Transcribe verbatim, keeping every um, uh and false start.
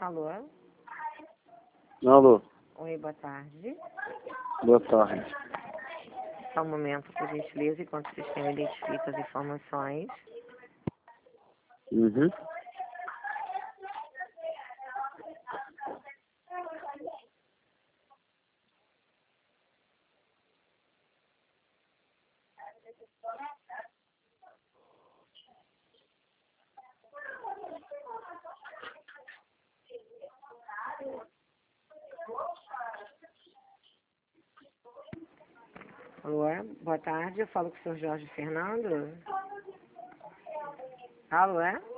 Alô? Alô, Oi, boa tarde. boa tarde. Só um momento, por gentileza, enquanto o sistema identifica as informações. Uhum. Alô, boa tarde, eu falo com o senhor Jorge Fernando. Alô, é?